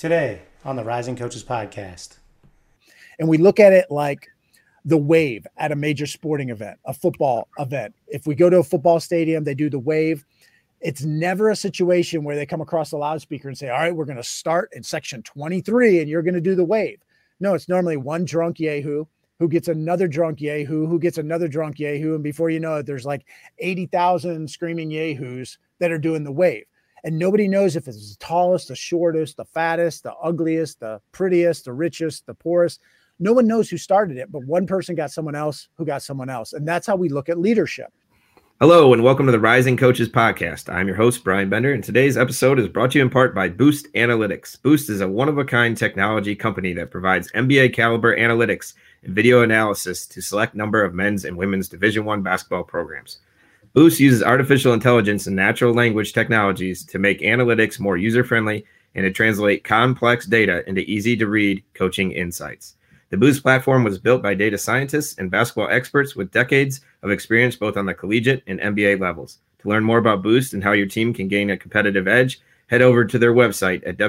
Today on the Rising Coaches Podcast. And we look at it like the wave at a major sporting event, a football event. If we go to a football stadium, they do the wave. It's never a situation where they come across the loudspeaker and say, all right, we're going to start in section 23 and you're going to do the wave. No, it's normally one drunk yahoo who gets another drunk yahoo, who gets another drunk yahoo. And before you know it, there's like 80,000 screaming yahoos that are doing the wave. And nobody knows if it's the tallest, the shortest, the fattest, the ugliest, the prettiest, the richest, the poorest. No one knows who started it, but one person got someone else who got someone else. And that's how we look at leadership. Hello, and welcome to the Rising Coaches Podcast. I'm your host, Brian Bender, and today's episode is brought to you in part by Boost Analytics. Boost is a one-of-a-kind technology company that provides NBA-caliber analytics and video analysis to select number of men's and women's Division I basketball programs. Boost uses artificial intelligence and natural language technologies to make analytics more user-friendly and to translate complex data into easy-to-read coaching insights. The Boost platform was built by data scientists and basketball experts with decades of experience both on the collegiate and NBA levels. To learn more about Boost and how your team can gain a competitive edge, head over to their website at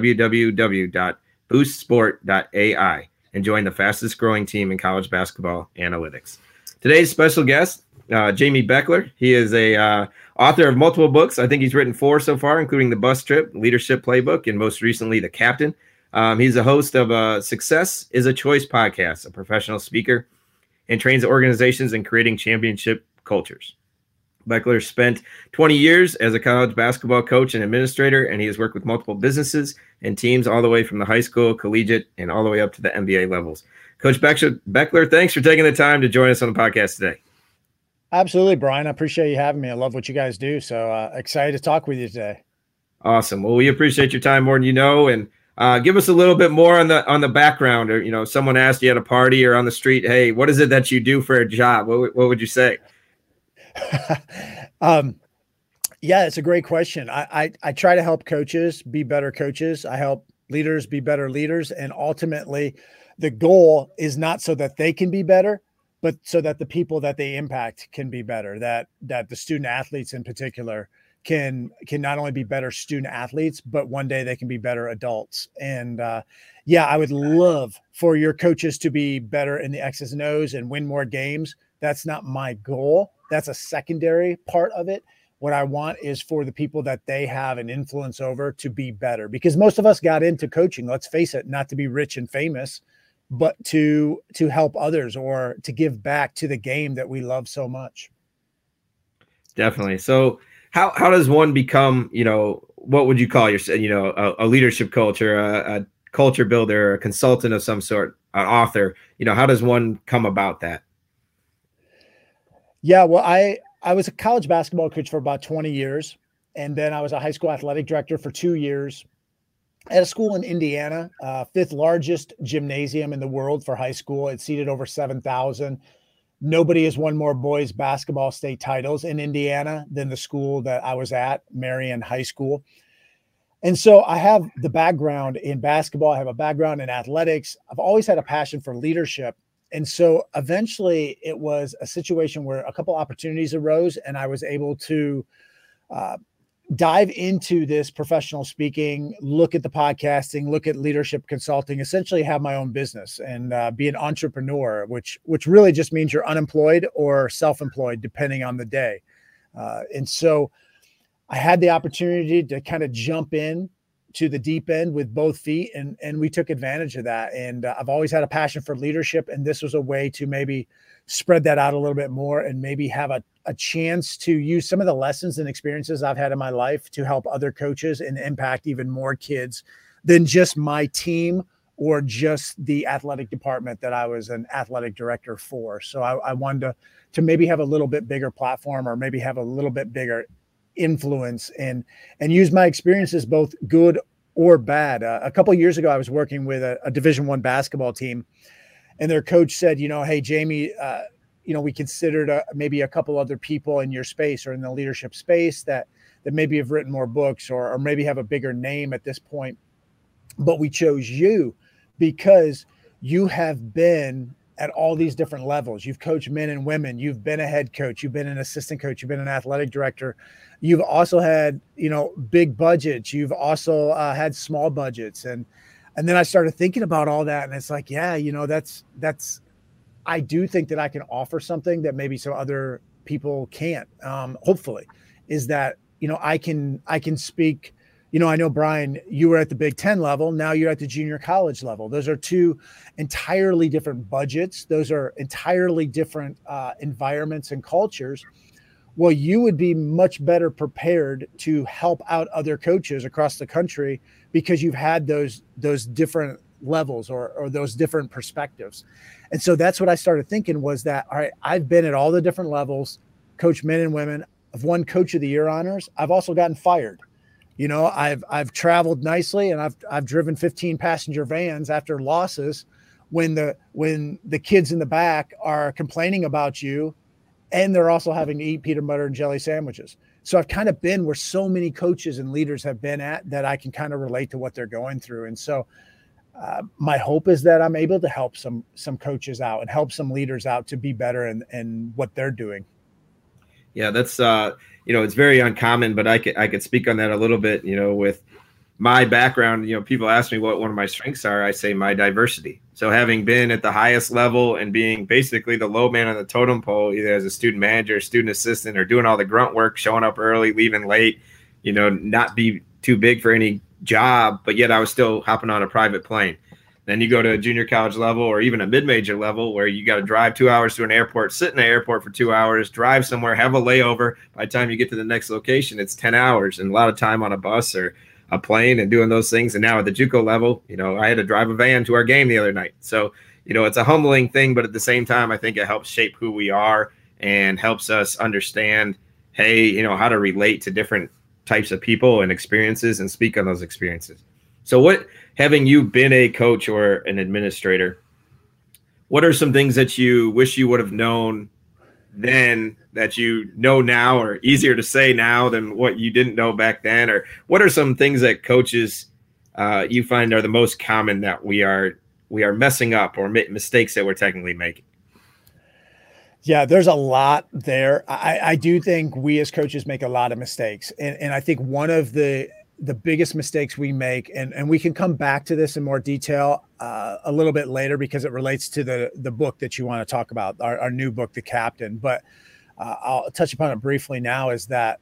www.boostsport.ai and join the fastest growing team in college basketball analytics. Today's special guest, Jamie Beckler. He is a author of multiple books. I think he's written 4 so far, including The Bus Trip, Leadership Playbook, and most recently, The Captain. He's a host of Success is a Choice podcast, a professional speaker, and trains organizations in creating championship cultures. Beckler spent 20 years as a college basketball coach and administrator, and he has worked with multiple businesses and teams all the way from the high school, collegiate, and all the way up to the NBA levels. Coach Beckler, thanks for taking the time to join us on the podcast today. Absolutely, Brian. I appreciate you having me. I love what you guys do. So excited to talk with you today. Awesome. Well, we appreciate your time more than you know, and give us a little bit more on the background. Or someone asked you at a party or on the street, "Hey, what is it that you do for a job?" What would you say? Yeah, it's a great question. I try to help coaches be better coaches. I help leaders be better leaders, and ultimately, the goal is not so that they can be better, but so that the people that they impact can be better. That the student athletes in particular can not only be better student athletes, but one day they can be better adults. And I would love for your coaches to be better in the X's and O's and win more games. That's not my goal. That's a secondary part of it. What I want is for the people that they have an influence over to be better, because most of us got into coaching, let's face it, not to be rich and famous, but to help others or to give back to the game that we love so much. Definitely. So how does one become, what would you call yourself, a leadership culture, a culture builder, a consultant of some sort, an author? How does one come about that? Yeah, well, I was a college basketball coach for about 20 years. And then I was a high school athletic director for 2 years at a school in Indiana, 5th largest gymnasium in the world for high school. It seated over 7,000. Nobody has won more boys basketball state titles in Indiana than the school that I was at, Marion High School. And so I have the background in basketball. I have a background in athletics. I've always had a passion for leadership. And so eventually it was a situation where a couple opportunities arose and I was able to dive into this professional speaking, look at the podcasting, look at leadership consulting, essentially have my own business and be an entrepreneur, which really just means you're unemployed or self-employed, depending on the day. And so I had the opportunity to kind of jump in to the deep end with both feet, and we took advantage of that. And I've always had a passion for leadership, and this was a way to maybe spread that out a little bit more and maybe have a chance to use some of the lessons and experiences I've had in my life to help other coaches and impact even more kids than just my team or just the athletic department that I was an athletic director for. So I wanted to maybe have a little bit bigger platform or maybe have a little bit bigger influence and use my experiences, both good or bad. A couple of years ago, I was working with a Division I basketball team, and their coach said, "Hey, Jamie, we considered maybe a couple other people in your space or in the leadership space that maybe have written more books or maybe have a bigger name at this point. But we chose you because you have been at all these different levels. You've coached men and women. You've been a head coach. You've been an assistant coach. You've been an athletic director. You've also had, big budgets. You've also had small budgets. And And then I started thinking about all that, and it's like, yeah, I do think that I can offer something that maybe some other people can't. Hopefully, is that, I can speak. I know, Brian, you were at the Big Ten level. Now you're at the junior college level. Those are two entirely different budgets. Those are entirely different environments and cultures. Well, you would be much better prepared to help out other coaches across the country because you've had those different levels or those different perspectives. And so that's what I started thinking was that, all right, I've been at all the different levels, coached men and women. I've won Coach of the Year honors. I've also gotten fired. I've traveled nicely, and I've driven 15 passenger vans after losses when the kids in the back are complaining about you, and they're also having to eat peanut butter and jelly sandwiches. So I've kind of been where so many coaches and leaders have been at that I can kind of relate to what they're going through. And so my hope is that I'm able to help some coaches out and help some leaders out to be better in what they're doing. Yeah, that's it's very uncommon, but I could speak on that a little bit. With my background, people ask me what one of my strengths are. I say my diversity. So having been at the highest level and being basically the low man on the totem pole, either as a student manager, student assistant, or doing all the grunt work, showing up early, leaving late, not be too big for any job, but yet I was still hopping on a private plane. Then you go to a junior college level or even a mid-major level where you got to drive 2 hours to an airport, sit in the airport for 2 hours, drive somewhere, have a layover. By the time you get to the next location, it's 10 hours and a lot of time on a bus or a plane and doing those things. And now at the JUCO level, I had to drive a van to our game the other night. So, it's a humbling thing, but at the same time, I think it helps shape who we are and helps us understand, hey, how to relate to different types of people and experiences and speak on those experiences. So having you been a coach or an administrator, what are some things that you wish you would have known then that you know now, or easier to say now than what you didn't know back then? Or what are some things that coaches you find are the most common that we are messing up or mistakes that we're technically making? Yeah, there's a lot there. I do think we as coaches make a lot of mistakes. And I think one of the biggest mistakes we make, and we can come back to this in more detail a little bit later because it relates to the book that you want to talk about, our new book, The Captain. But I'll touch upon it briefly now, is that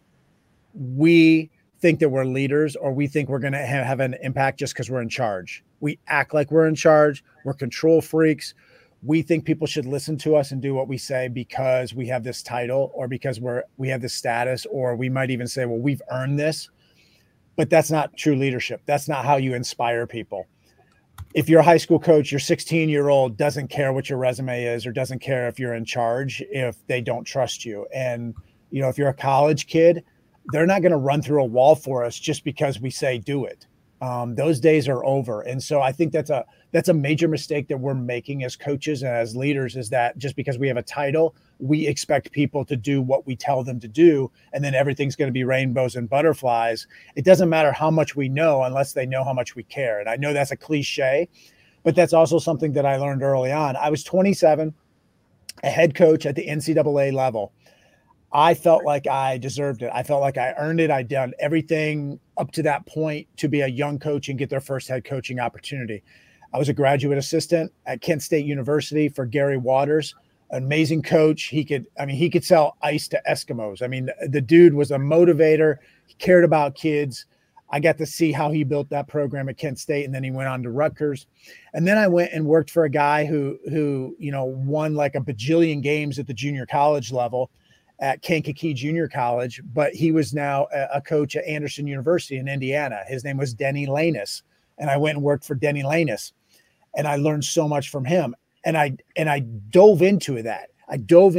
we think that we're leaders, or we think we're going to have an impact just because we're in charge. We act like we're in charge. We're control freaks. We think people should listen to us and do what we say because we have this title, or because we have this status, or we might even say, well, we've earned this. But that's not true leadership. That's not how you inspire people. If you're a high school coach, your 16-year-old doesn't care what your resume is, or doesn't care if you're in charge, if they don't trust you. And, if you're a college kid, they're not going to run through a wall for us just because we say do it. Those days are over. And so I think that's a major mistake that we're making as coaches and as leaders, is that just because we have a title, we expect people to do what we tell them to do, and then everything's going to be rainbows and butterflies. It doesn't matter how much we know unless they know how much we care. And I know that's a cliche, but that's also something that I learned early on. I was 27, a head coach at the NCAA level. I felt like I deserved it. I felt like I earned it. I'd done everything up to that point to be a young coach and get their first head coaching opportunity. I was a graduate assistant at Kent State University for Gary Waters, an amazing coach. He could sell ice to Eskimos. The dude was a motivator. He cared about kids. I got to see how he built that program at Kent State, and then he went on to Rutgers. And then I went and worked for a guy who won like a bajillion games at the junior college level at Kankakee Junior College, but he was now a coach at Anderson University in Indiana. His name was Denny Lanus, and I went and worked for Denny Lanus, and I learned so much from him. And I dove into that. I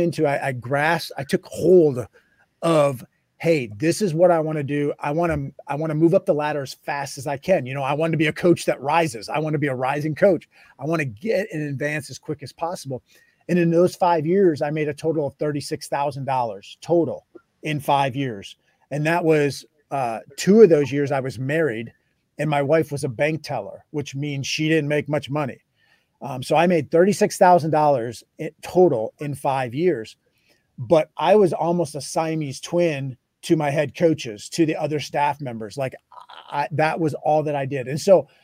took hold of, hey, this is what I want to do. I want to move up the ladder as fast as I can. I want to be a coach that rises. I want to be a rising coach. I want to get and advance as quick as possible. And in those 5 years, I made a total of $36,000 total in 5 years. And that was 2 of those years I was married, and my wife was a bank teller, which means she didn't make much money. So I made $36,000 total in 5 years, but I was almost a Siamese twin to my head coaches, to the other staff members. Like that was all that I did. And so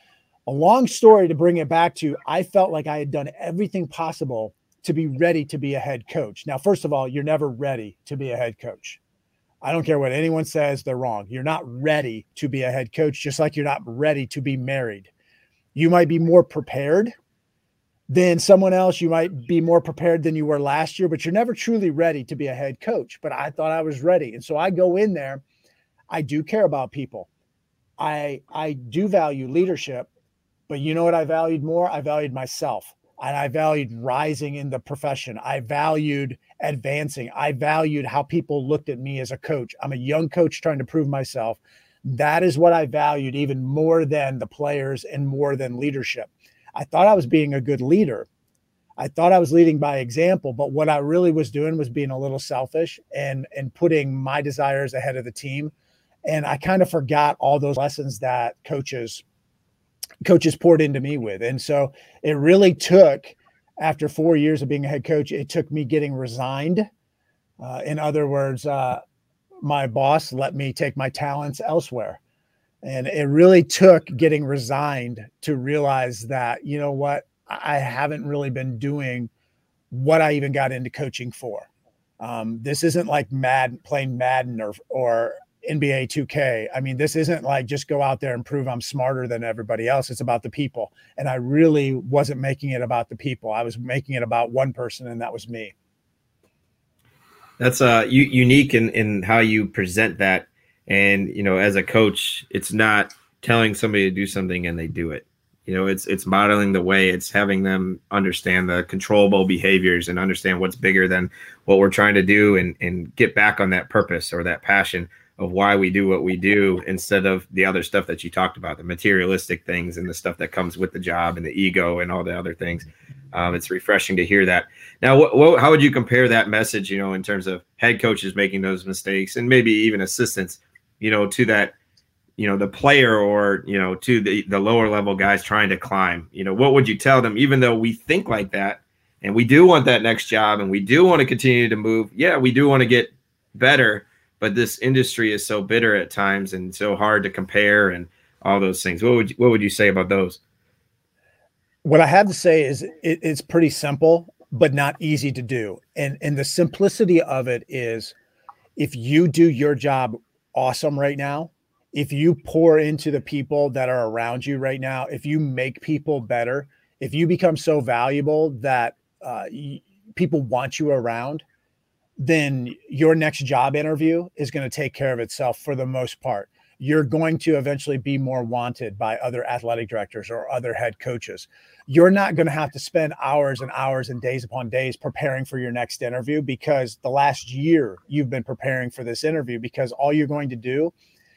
A long story to bring it back to, I felt like I had done everything possible to be ready to be a head coach. Now, first of all, you're never ready to be a head coach. I don't care what anyone says, they're wrong. You're not ready to be a head coach, just like you're not ready to be married. You might be more prepared than someone else. You might be more prepared than you were last year, but you're never truly ready to be a head coach. But I thought I was ready. And so I go in there. I do care about people. I do value leadership, but you know what I valued more? I valued myself, and I valued rising in the profession. I valued advancing. I valued how people looked at me as a coach. I'm a young coach trying to prove myself. That is what I valued even more than the players and more than leadership. I thought I was being a good leader. I thought I was leading by example, but what I really was doing was being a little selfish and putting my desires ahead of the team. And I kind of forgot all those lessons that coaches poured into me with. And so it really took, after 4 years of being a head coach, it took me getting resigned. In other words, my boss let me take my talents elsewhere. And it really took getting resigned to realize that, you know what, I haven't really been doing what I even got into coaching for. This isn't like playing Madden or NBA 2K. I mean, this isn't like just go out there and prove I'm smarter than everybody else. It's about the people. And I really wasn't making it about the people. I was making it about one person, and that was me. That's unique in how you present that. And, you know, as a coach, it's not telling somebody to do something and they do it. You know, it's modeling the way. It's having them understand the controllable behaviors and understand what's bigger than what we're trying to do, and get back on that purpose or that passion of why we do what we do, instead of the other stuff that you talked about, the materialistic things and the stuff that comes with the job and the ego and all the other things. It's refreshing to hear that. Now, how would you compare that message, you know, in terms of head coaches making those mistakes and maybe even assistants, you know, to that, you know, the player, or, you know, to the lower level guys trying to climb? You know, what would you tell them, even though we think like that and we do want that next job and we do want to continue to move? Yeah, we do want to get better, but this industry is so bitter at times and so hard to compare and all those things. What would you say about those? What I have to say is it's pretty simple, but not easy to do. And the simplicity of it is, if you do your job awesome right now, if you pour into the people that are around you right now, if you make people better, if you become so valuable that people want you around, then your next job interview is going to take care of itself for the most part. You're going to eventually be more wanted by other athletic directors or other head coaches. You're not going to have to spend hours and hours and days upon days preparing for your next interview, because the last year you've been preparing for this interview, because all you're going to do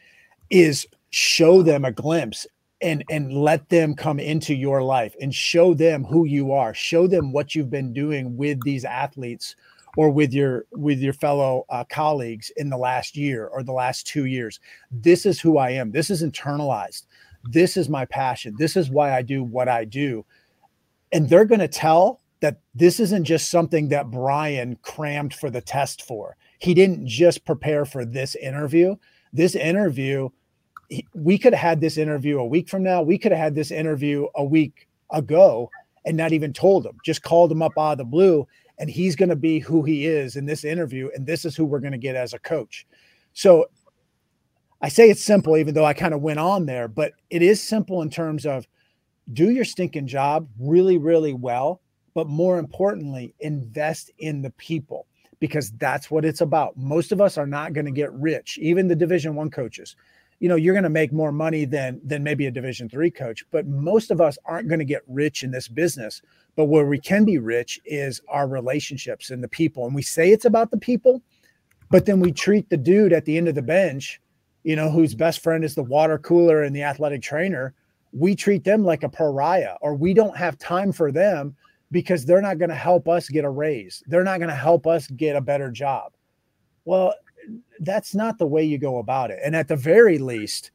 is show them a glimpse and let them come into your life and show them who you are, show them what you've been doing with these athletes or with your fellow colleagues in the last year or the last 2 years. This is who I am. This is internalized. This is my passion. This is why I do what I do. And they're going to tell that this isn't just something that Brian crammed for the test for. He didn't just prepare for this interview. This interview, we could have had this interview a week from now. We could have had this interview a week ago and not even told him, just called him up out of the blue. And he's going to be who he is in this interview. And this is who we're going to get as a coach. So I say it's simple, even though I kind of went on there, but it is simple in terms of do your stinking job really, really well. But more importantly, invest in the people, because that's what it's about. Most of us are not going to get rich. Even the Division I coaches, you know, you're going to make more money than maybe a Division III coach, but most of us aren't going to get rich in this business. But where we can be rich is our relationships and the people. And we say it's about the people, but then we treat the dude at the end of the bench, you know, whose best friend is the water cooler and the athletic trainer. We treat them like a pariah, or we don't have time for them because they're not going to help us get a raise. They're not going to help us get a better job. Well, that's not the way you go about it. And at the very least,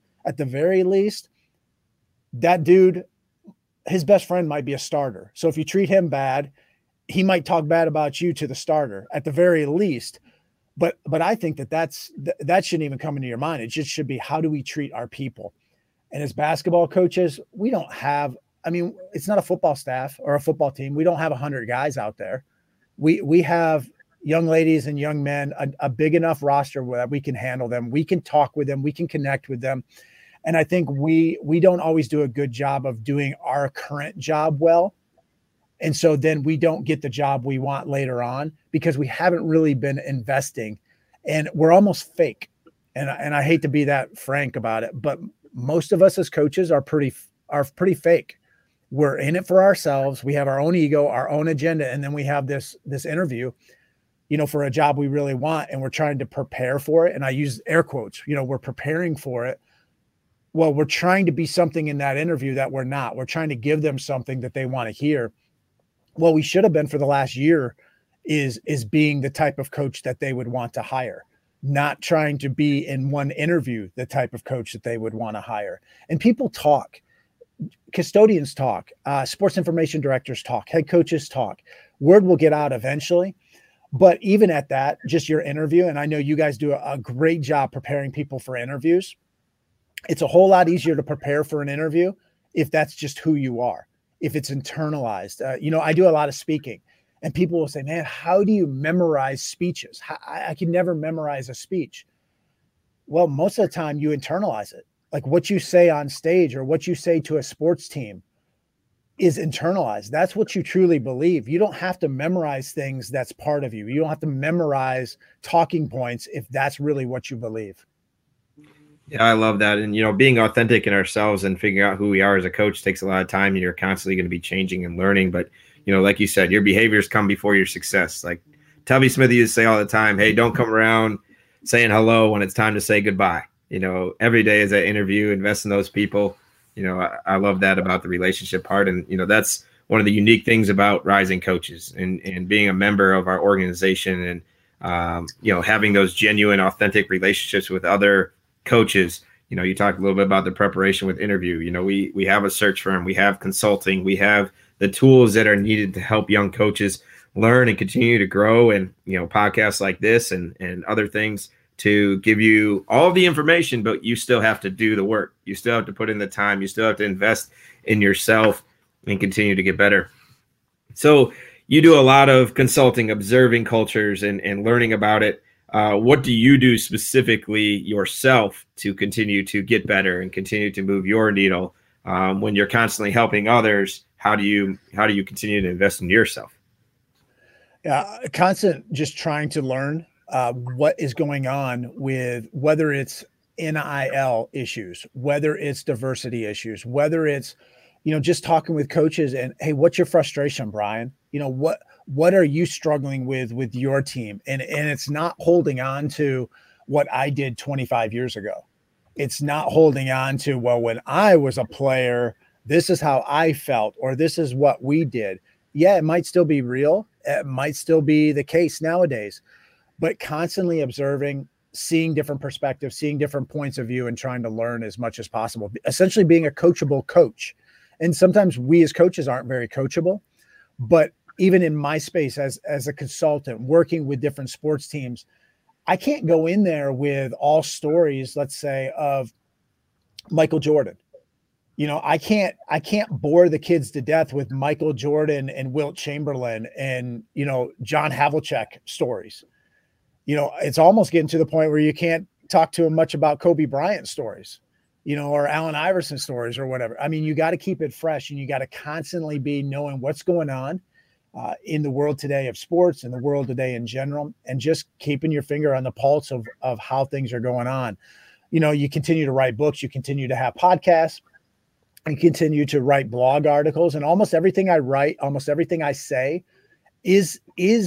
that dude, his best friend might be a starter. So if you treat him bad, he might talk bad about you to the starter at the very least. But I think that shouldn't even come into your mind. It just should be, how do we treat our people? And as basketball coaches, we don't have, I mean, it's not a football staff or a football team. We don't have 100 guys out there. We have young ladies and young men, a big enough roster where we can handle them. We can talk with them. We can connect with them. And I think we don't always do a good job of doing our current job well. And so then we don't get the job we want later on because we haven't really been investing, and we're almost fake. And I hate to be that frank about it, but most of us as coaches are pretty fake. We're in it for ourselves. We have our own ego, our own agenda. And then we have this interview, for a job we really want. And we're trying to prepare for it. And I use air quotes, we're preparing for it. Well, we're trying to be something in that interview that we're not. We're trying to give them something that they want to hear. Well, we should have been for the last year is being the type of coach that they would want to hire, not trying to be in one interview the type of coach that they would want to hire. And people talk, custodians talk, sports information directors talk, head coaches talk. Word will get out eventually. But even at that, just your interview, and I know you guys do a great job preparing people for interviews. It's a whole lot easier to prepare for an interview if that's just who you are, if it's internalized. I do a lot of speaking, and people will say, man, how do you memorize speeches? I can never memorize a speech. Well, most of the time you internalize it. Like what you say on stage or what you say to a sports team is internalized. That's what you truly believe. You don't have to memorize things that's part of you. You don't have to memorize talking points if that's really what you believe. Yeah, I love that. And, being authentic in ourselves and figuring out who we are as a coach takes a lot of time, and you're constantly going to be changing and learning. But, like you said, your behaviors come before your success. Like Tubby Smith used to say all the time, hey, don't come around saying hello when it's time to say goodbye. Every day is that interview, invest in those people. I love that about the relationship part. And, that's one of the unique things about Rising Coaches and being a member of our organization and, having those genuine, authentic relationships with other coaches. You talked a little bit about the preparation with interview. We have a search firm, we have consulting, we have the tools that are needed to help young coaches learn and continue to grow. And, podcasts like this and other things to give you all the information, but you still have to do the work. You still have to put in the time. You still have to invest in yourself and continue to get better. So you do a lot of consulting, observing cultures and learning about it. What do you do specifically yourself to continue to get better and continue to move your needle when you're constantly helping others? How do you continue to invest in yourself? Yeah, constant just trying to learn what is going on with whether it's NIL issues, whether it's diversity issues, whether it's, just talking with coaches and, hey, what's your frustration, Brian? What are you struggling with your team? And it's not holding on to what I did 25 years ago. It's not holding on to, well, when I was a player, this is how I felt, or this is what we did. Yeah, it might still be real. It might still be the case nowadays, but constantly observing, seeing different perspectives, seeing different points of view, and trying to learn as much as possible, essentially being a coachable coach. And sometimes we as coaches aren't very coachable, but even in my space as a consultant working with different sports teams, I can't go in there with all stories, let's say, of Michael Jordan. I can't bore the kids to death with Michael Jordan and Wilt Chamberlain and, John Havlicek stories. It's almost getting to the point where you can't talk to them much about Kobe Bryant stories, or Allen Iverson stories or whatever. I mean, you got to keep it fresh, and you got to constantly be knowing what's going on in the world today of sports and the world today in general, and just keeping your finger on the pulse of how things are going on. You continue to write books, you continue to have podcasts, you continue to write blog articles, and almost everything I write, almost everything I say is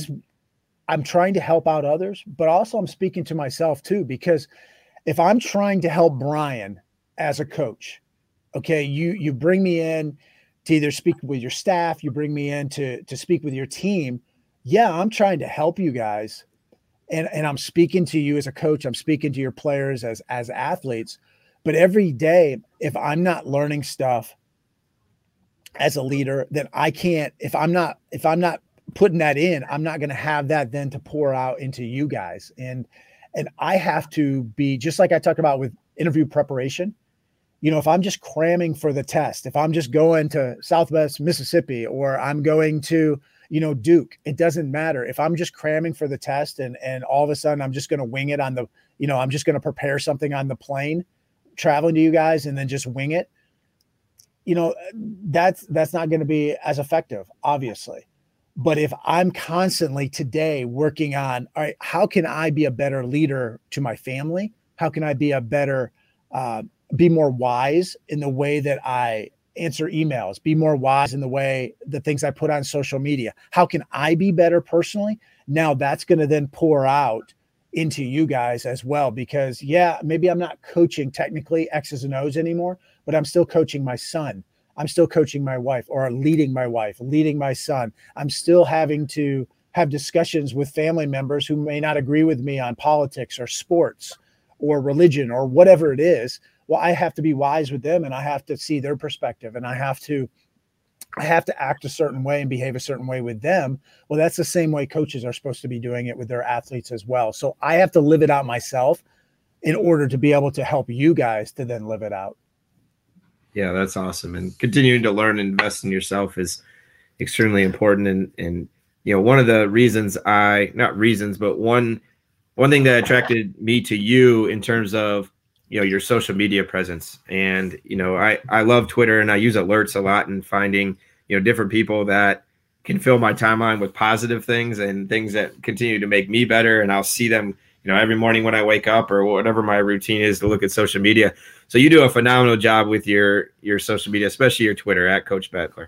I'm trying to help out others, but also I'm speaking to myself too, because if I'm trying to help Brian as a coach, okay, you bring me in to either speak with your staff, you bring me in to speak with your team. Yeah, I'm trying to help you guys. And I'm speaking to you as a coach, I'm speaking to your players as athletes. But every day, if I'm not learning stuff as a leader, then I can't, if I'm not putting that in, I'm not going to have that then to pour out into you guys. And I have to be, just like I talked about with interview preparation, if I'm just cramming for the test, if I'm just going to Southwest Mississippi, or I'm going to, Duke, it doesn't matter. If I'm just cramming for the test and all of a sudden I'm just going to wing it on the, I'm just going to prepare something on the plane traveling to you guys and then just wing it, that's not going to be as effective, obviously. But if I'm constantly today working on, all right, how can I be a better leader to my family? How can I be a better, be more wise in the way that I answer emails, be more wise in the things I put on social media? How can I be better personally? Now that's going to then pour out into you guys as well, because maybe I'm not coaching technically X's and O's anymore, but I'm still coaching my son. I'm still coaching my wife, or leading my wife, leading my son. I'm still having to have discussions with family members who may not agree with me on politics or sports or religion or whatever it is. Well, I have to be wise with them, and I have to see their perspective, and I have to act a certain way and behave a certain way with them. Well, that's the same way coaches are supposed to be doing it with their athletes as well. So I have to live it out myself in order to be able to help you guys to then live it out. Yeah, that's awesome. And continuing to learn and invest in yourself is extremely important. And one of the reasons one thing that attracted me to you in terms of, your social media presence. And, I love Twitter, and I use alerts a lot, and finding, different people that can fill my timeline with positive things and things that continue to make me better. And I'll see them, every morning when I wake up, or whatever my routine is to look at social media. So you do a phenomenal job with your social media, especially your Twitter at Coach Bettler.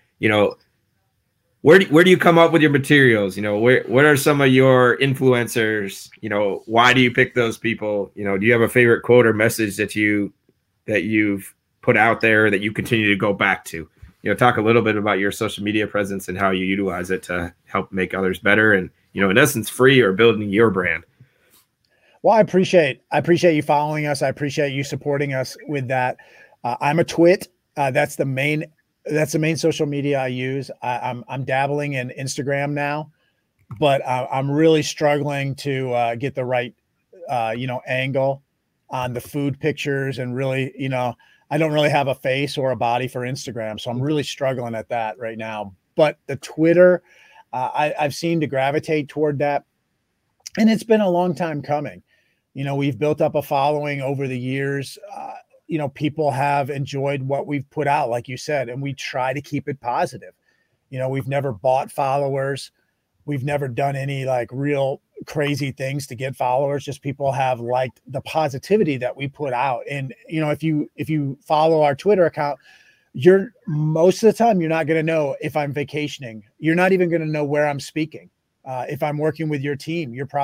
Where do you come up with your materials? What are some of your influencers? Why do you pick those people? Do you have a favorite quote or message that you've put out there that you continue to go back to? Talk a little bit about your social media presence and how you utilize it to help make others better and, in essence, free or building your brand. Well, I appreciate you following us. I appreciate you supporting us with that. I'm a twit. That's the main social media I use. I'm dabbling in Instagram now, but I'm really struggling to get the right, angle on the food pictures, and really, I don't really have a face or a body for Instagram. So I'm really struggling at that right now, but the Twitter, I've seemed to gravitate toward that, and it's been a long time coming. We've built up a following over the years. People have enjoyed what we've put out, like you said, and we try to keep it positive. We've never bought followers. We've never done any like real crazy things to get followers. Just people have liked the positivity that we put out. And, if you follow our Twitter account, most of the time, you're not going to know if I'm vacationing. You're not even going to know where I'm speaking. If I'm working with your team, you're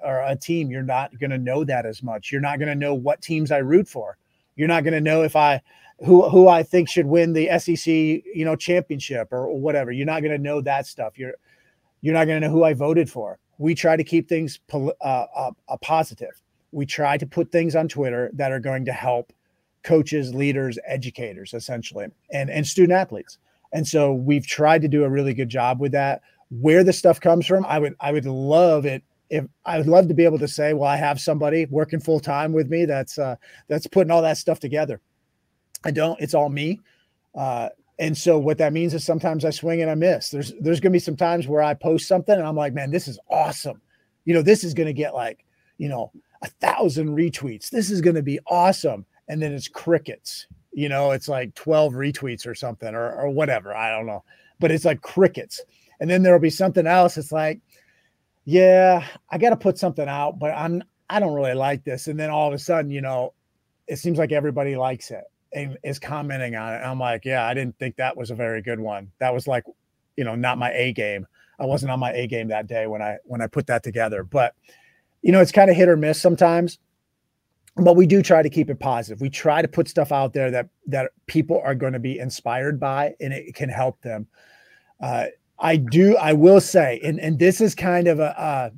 not going to know that as much. You're not going to know what teams I root for. You're not going to know who I think should win the SEC, championship or whatever. You're not going to know that stuff. You're not going to know who I voted for. We try to keep things positive. We try to put things on Twitter that are going to help coaches, leaders, educators, essentially, and student athletes. And so we've tried to do a really good job with that. Where the stuff comes from, I would love it. I would love to be able to say, well, I have somebody working full time with me that's putting all that stuff together. I don't. It's all me. And so what that means is sometimes I swing and I miss. There's going to be some times where I post something and I'm like, man, this is awesome. This is going to get 1,000 retweets. This is going to be awesome. And then it's crickets. It's like 12 retweets or something or whatever. I don't know. But it's like crickets. And then there'll be something else. It's like, yeah, I got to put something out, but I don't really like this. And then all of a sudden, it seems like everybody likes it and is commenting on it. And I'm like, yeah, I didn't think that was a very good one. That was like, not my A game. I wasn't on my A game that day when I put that together, but it's kind of hit or miss sometimes, but we do try to keep it positive. We try to put stuff out there that people are going to be inspired by, and it can help them. I will say, and this is kind of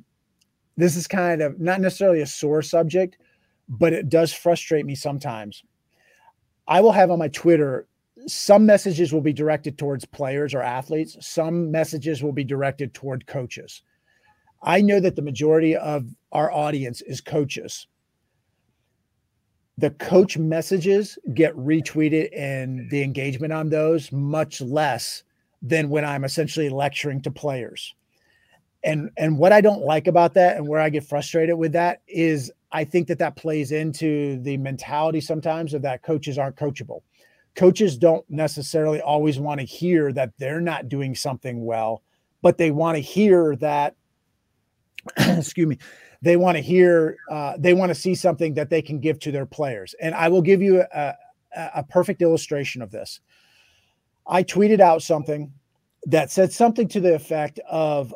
not necessarily a sore subject, but it does frustrate me sometimes. I will have on my Twitter, some messages will be directed towards players or athletes. Some messages will be directed toward coaches. I know that the majority of our audience is coaches. the coach messages get retweeted and the engagement on those much less than when I'm essentially lecturing to players. And what I don't like about that, and where I get frustrated with that, is I think that plays into the mentality sometimes of that coaches aren't coachable. Coaches don't necessarily always want to hear that they're not doing something well, but they want to hear that, excuse me, they want to hear, they want to see something that they can give to their players. And I will give you a perfect illustration of this. I tweeted out something that said something to the effect of,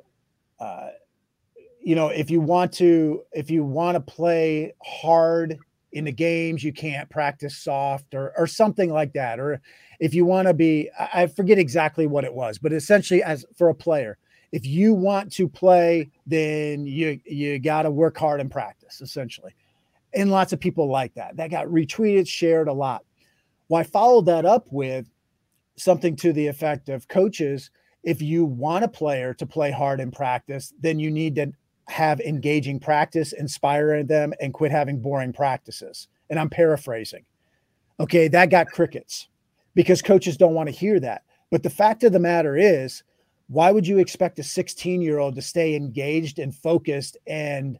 if you want to play hard in the games, you can't practice soft, or something like that. Or if you want to be, I forget exactly what it was, but essentially, as for a player, if you want to play, then you got to work hard in practice, essentially. And lots of people like that. That got retweeted, shared a lot. Well, I followed that up with something to the effect of, coaches, if you want a player to play hard in practice, then you need to have engaging practice, inspire them, and quit having boring practices. And I'm paraphrasing. Okay, that got crickets because coaches don't want to hear that. But the fact of the matter is, why would you expect a 16-year-old to stay engaged and focused and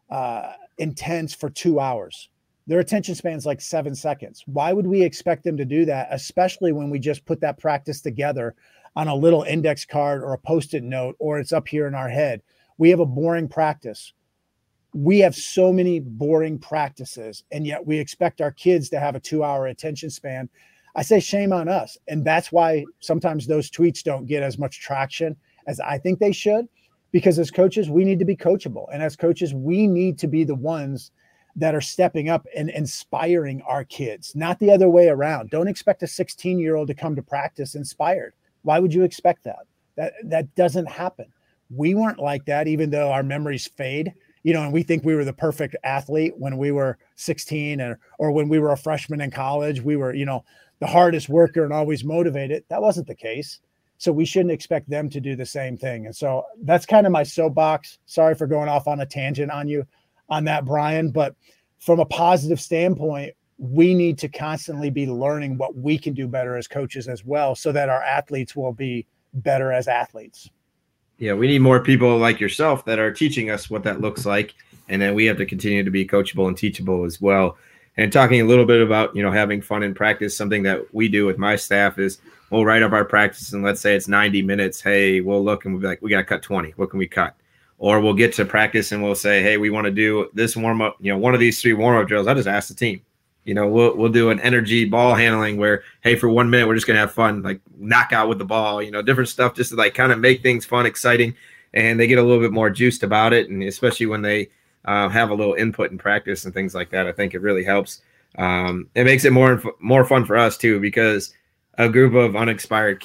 intense for 2 hours? Their attention span is like 7 seconds. Why would we expect them to do that, especially when we just put that practice together on a little index card or a Post-it note, or it's up here in our head? We have a boring practice. We have so many boring practices, and yet we expect our kids to have a 2-hour attention span. I say shame on us. And that's why sometimes those tweets don't get as much traction as I think they should, because as coaches, we need to be coachable. And as coaches, we need to be the ones that are stepping up and inspiring our kids, not the other way around. Don't expect a 16-year-old to come to practice inspired. Why would you expect that? That doesn't happen. We weren't like that, even though our memories fade, and we think we were the perfect athlete when we were 16 or when we were a freshman in college. We were, the hardest worker and always motivated. That wasn't the case. So we shouldn't expect them to do the same thing. And so that's kind of my soapbox. Sorry for going off on a tangent on you on that, Brian. But from a positive standpoint, we need to constantly be learning what we can do better as coaches as well, so that our athletes will be better as athletes. Yeah, we need more people like yourself that are teaching us what that looks like. And then we have to continue to be coachable and teachable as well. And talking a little bit about, having fun in practice, something that we do with my staff is we'll write up our practice, and let's say it's 90 minutes. Hey, we'll look and we'll be like, we got to cut 20. What can we cut? Or we'll get to practice and we'll say, hey, we want to do this warm up, one of these 3 warm up drills. I just ask the team. We'll do an energy ball handling where, hey, for 1 minute, we're just going to have fun, like knock out with the ball, different stuff just to like kind of make things fun, exciting. And they get a little bit more juiced about it. And especially when they have a little input in practice and things like that, I think it really helps. It makes it more fun for us too, because a group of inexpired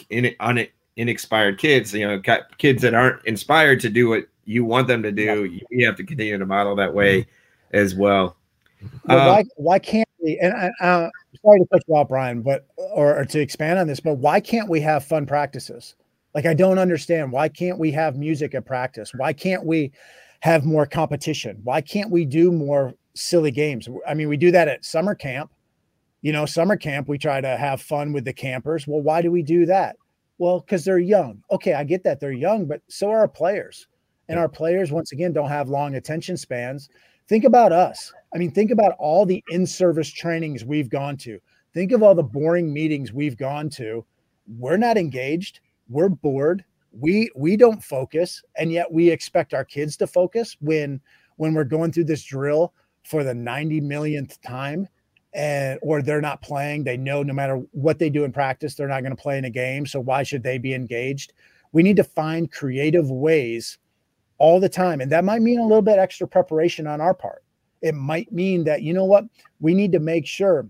kids, kids that aren't inspired to do what you want them to do, you have to continue to model that way as well. Why can't we? And I'm sorry to cut you off, Brian, but or to expand on this, but why can't we have fun practices? Like, I don't understand. Why can't we have music at practice? Why can't we have more competition? Why can't we do more silly games? I mean, we do that at summer camp. Summer camp, we try to have fun with the campers. Well, why do we do that? Well, because they're young. Okay, I get that they're young, but so are our players. And our players, once again, don't have long attention spans. Think about us. I mean, think about all the in-service trainings we've gone to. Think of all the boring meetings we've gone to. We're not engaged. We're bored. We don't focus. And yet we expect our kids to focus when we're going through this drill for the 90 millionth time, or they're not playing. They know no matter what they do in practice, they're not going to play in a game. So why should they be engaged? We need to find creative ways all the time. And that might mean a little bit extra preparation on our part. It might mean that, we need to make sure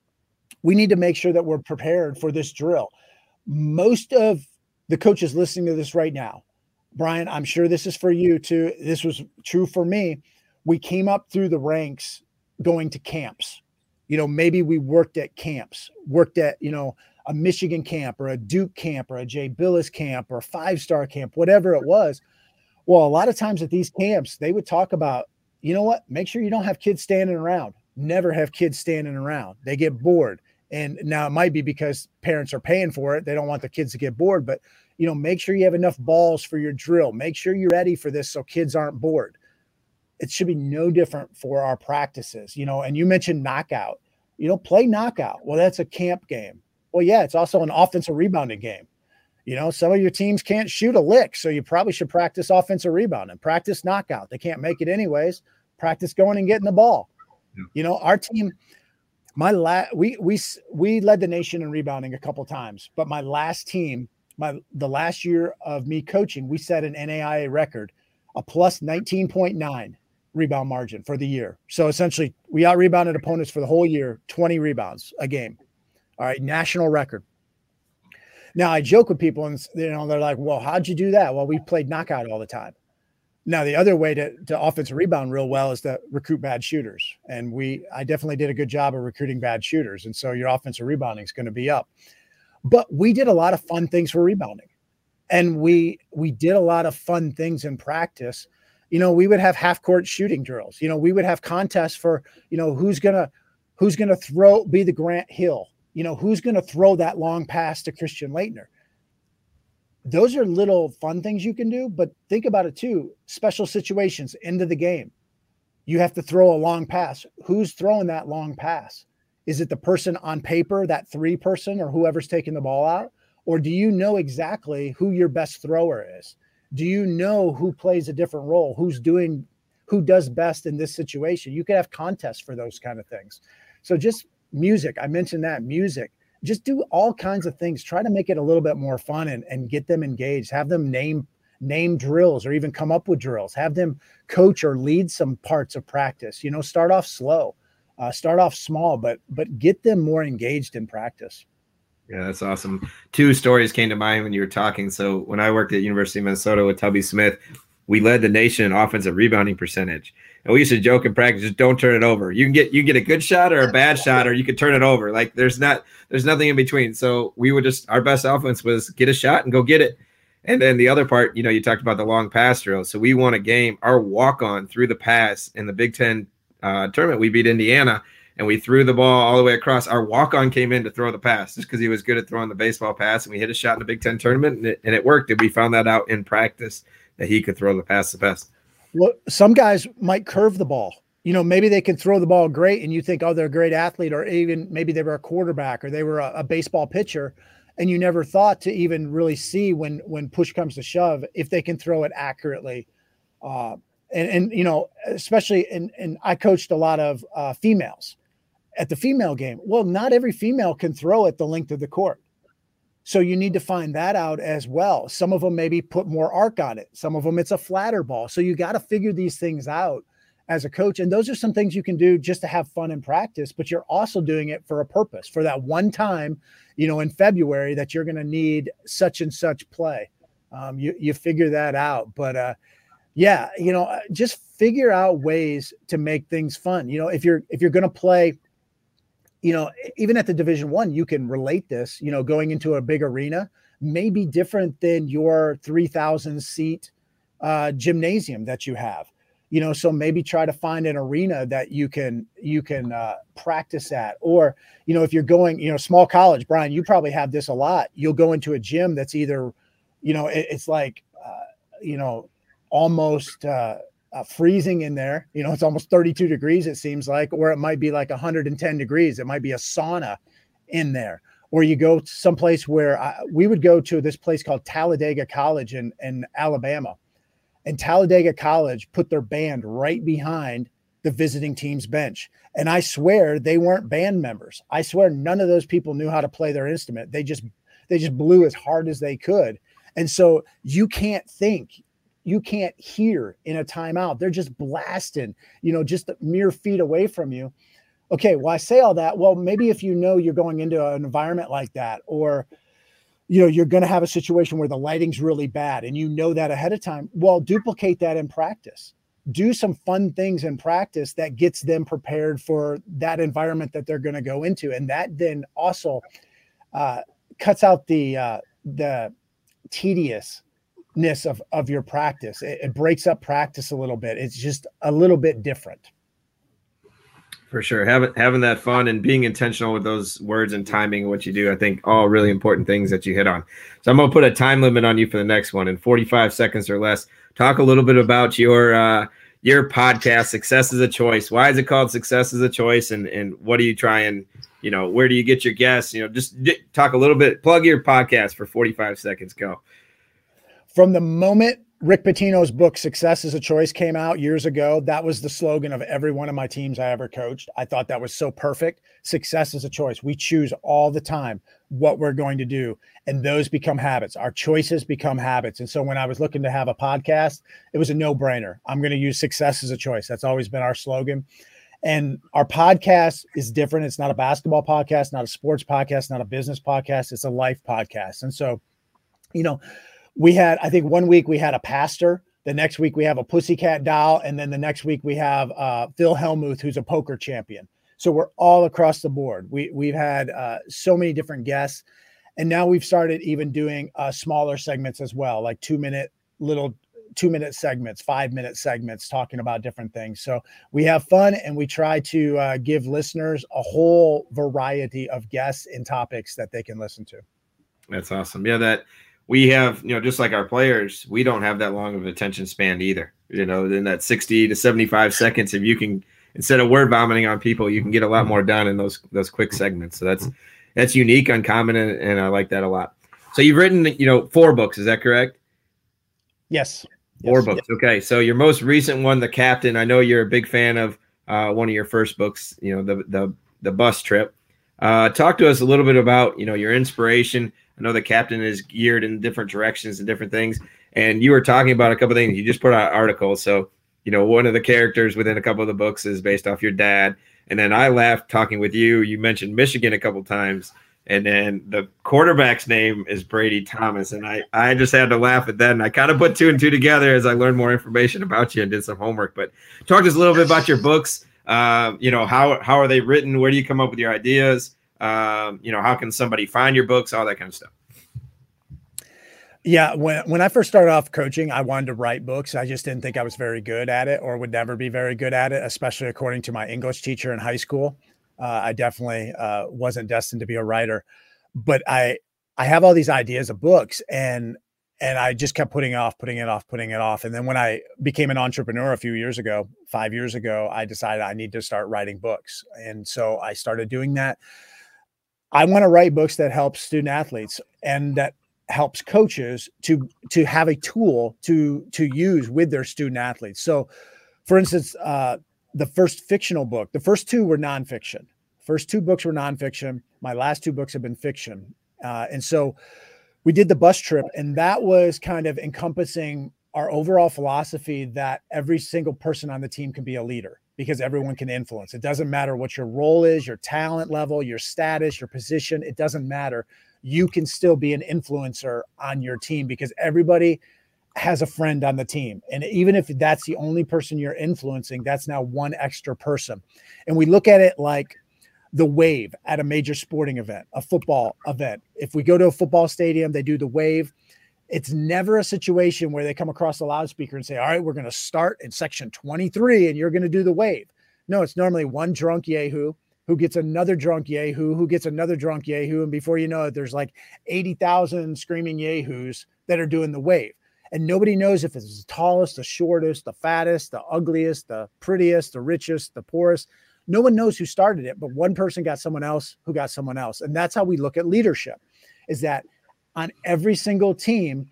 that we're prepared for this drill. Most of the coaches listening to this right now, Brian, I'm sure this is for you too. This was true for me. We came up through the ranks going to camps. Maybe we worked at camps, a Michigan camp or a Duke camp or a Jay Billis camp or a 5-star camp, whatever it was. Well, a lot of times at these camps, they would talk about, make sure you don't have kids standing around. never have kids standing around. They get bored. And now it might be because parents are paying for it. They don't want the kids to get bored, but make sure you have enough balls for your drill. Make sure you're ready for this so kids aren't bored. It should be no different for our practices, and you mentioned knockout, play knockout. Well, that's a camp game. Well, yeah, it's also an offensive rebounding game. Some of your teams can't shoot a lick, so you probably should practice offensive rebounding, practice knockout. They can't make it anyways. Practice going and getting the ball. Yeah. Our team, we led the nation in rebounding a couple times, but my last team, the last year of me coaching, we set an NAIA record, a plus 19.9 rebound margin for the year. So essentially, we out rebounded opponents for the whole year, 20 rebounds a game. All right, national record. Now I joke with people, and they're like, "Well, how'd you do that?" Well, we played knockout all the time. Now, the other way to offensive rebound real well is to recruit bad shooters. And I definitely did a good job of recruiting bad shooters. And so your offensive rebounding is going to be up. But we did a lot of fun things for rebounding. And we did a lot of fun things in practice. We would have half court shooting drills. We would have contests for, who's going to be the Grant Hill, who's going to throw that long pass to Christian Laettner. Those are little fun things you can do, but think about it too. Special situations, end of the game. You have to throw a long pass. Who's throwing that long pass? Is it the person on paper, that 3 person, or whoever's taking the ball out? Or do you know exactly who your best thrower is? Do you know who plays a different role? Who does best in this situation? You could have contests for those kind of things. So just music. I mentioned that music. Just do all kinds of things. Try to make it a little bit more fun and get them engaged. Have them name drills or even come up with drills. Have them coach or lead some parts of practice. Start off slow, start off small, but get them more engaged in practice. Yeah, that's awesome. 2 stories came to mind when you were talking. So when I worked at University of Minnesota with Tubby Smith, we led the nation in offensive rebounding percentage. And we used to joke in practice, just don't turn it over. You get a good shot or a bad shot, or you could turn it over. Like there's nothing in between. So we would our best offense was get a shot and go get it. And then the other part, you talked about the long pass drill. So we won a game. Our walk-on threw the pass in the Big Ten tournament. We beat Indiana, and we threw the ball all the way across. Our walk-on came in to throw the pass just because he was good at throwing the baseball pass. And we hit a shot in the Big Ten tournament, and it worked. And we found that out in practice that he could throw the pass the best. Well, some guys might curve the ball. Maybe they can throw the ball great and you think, oh, they're a great athlete, or even maybe they were a quarterback or they were a baseball pitcher, and you never thought to even really see when push comes to shove, if they can throw it accurately. Especially, and I coached a lot of females at the female game. Well, not every female can throw at the length of the court. So you need to find that out as well. Some of them maybe put more arc on it. Some of them it's a flatter ball. So you got to figure these things out as a coach. And those are some things you can do just to have fun in practice, but you're also doing it for a purpose, for that one time, in February that you're going to need such and such play. You figure that out. But just figure out ways to make things fun. If you're going to play, even at the Division I, you can relate this, going into a big arena may be different than your 3,000 seat gymnasium that you have, so maybe try to find an arena that you can practice at. Or, if you're going, small college, Brian, you probably have this a lot. You'll go into a gym that's either, it's like, almost freezing in there. It's almost 32 degrees, it seems like, or it might be like 110 degrees. It might be a sauna in there. Or you go to someplace where we would go to this place called Talladega College in Alabama. And Talladega College put their band right behind the visiting team's bench. And I swear they weren't band members. I swear none of those people knew how to play their instrument. They just blew as hard as they could. And so you can't think, you can't hear in a timeout. They're just blasting, just mere feet away from you. Okay, well, I say all that. Well, maybe if you're going into an environment like that, or, you're going to have a situation where the lighting's really bad and that ahead of time, well, duplicate that in practice. Do some fun things in practice that gets them prepared for that environment that they're going to go into. And that then also cuts out the tediousness of your practice. It breaks up practice a little bit. It's just a little bit different. For sure. Having that fun and being intentional with those words and timing what you do, I think all really important things that you hit on. So I'm going to put a time limit on you for the next one in 45 seconds or less. Talk a little bit about your podcast, Success is a Choice. Why is it called Success is a Choice? And what do you try and, where do you get your guests? Just talk a little bit, plug your podcast for 45 seconds. Go. From the moment Rick Pitino's book, Success is a Choice, came out years ago, that was the slogan of every one of my teams I ever coached. I thought that was so perfect. Success is a choice. We choose all the time what we're going to do, and those become habits. Our choices become habits. And so when I was looking to have a podcast, it was a no-brainer. I'm going to use Success as a Choice. That's always been our slogan. And our podcast is different. It's not a basketball podcast, not a sports podcast, not a business podcast. It's a life podcast. And so, we had, I think 1 week we had a pastor. The next week we have a pussycat doll. And then the next week we have Phil Hellmuth, who's a poker champion. So we're all across the board. We've had so many different guests. And now we've started even doing smaller segments as well, like 2-minute segments, 5-minute segments, talking about different things. So we have fun, and we try to give listeners a whole variety of guests and topics that they can listen to. That's awesome. Yeah, that we have, just like our players, we don't have that long of an attention span either. In that 60 to 75 seconds, if you can, instead of word vomiting on people, you can get a lot more done in those quick segments. So that's unique, uncommon, and I like that a lot. So you've written, 4 books. Is that correct? Yes. 4 books. Yes. Okay. So your most recent one, The Captain, I know you're a big fan of one of your first books, the bus trip. Talk to us a little bit about, your inspiration. I know The Captain is geared in different directions and different things. And you were talking about a couple of things. You just put out articles. So, one of the characters within a couple of the books is based off your dad. And then I laughed talking with you. You mentioned Michigan a couple of times. And then the quarterback's name is Brady Thomas. And I just had to laugh at that. And I kind of put 2 and 2 together as I learned more information about you and did some homework. But talk to us a little bit about your books. How are they written? Where do you come up with your ideas? How can somebody find your books, all that kind of stuff? Yeah. When I first started off coaching, I wanted to write books. I just didn't think I was very good at it, or would never be very good at it, especially according to my English teacher in high school. I definitely wasn't destined to be a writer, but I have all these ideas of books, and I just kept putting it off. And then when I became an entrepreneur a few years ago, 5 years ago, I decided I need to start writing books. And so I started doing that. I want to write books that help student athletes and that helps coaches to have a tool to use with their student athletes. So for instance, the first fictional book, the first 2 were nonfiction. First 2 books were nonfiction. My last 2 books have been fiction. And so we did the bus trip, and that was kind of encompassing our overall philosophy that every single person on the team can be a leader, because everyone can influence. It doesn't matter what your role is, your talent level, your status, your position. It doesn't matter. You can still be an influencer on your team, because everybody has a friend on the team. And even if that's the only person you're influencing, that's now one extra person. And we look at it like the wave at a major sporting event, a football event. If we go to a football stadium, they do the wave. It's never a situation where they come across the loudspeaker and say, all right, we're going to start in section 23 and you're going to do the wave. No, it's normally one drunk yahoo who gets another drunk yahoo, who gets another drunk yahoo. And before you know it, there's like 80,000 screaming yahoos that are doing the wave. And nobody knows if it's the tallest, the shortest, the fattest, the ugliest, the prettiest, the richest, the poorest. No one knows who started it, but one person got someone else who got someone else. And that's how we look at leadership, is that on every single team,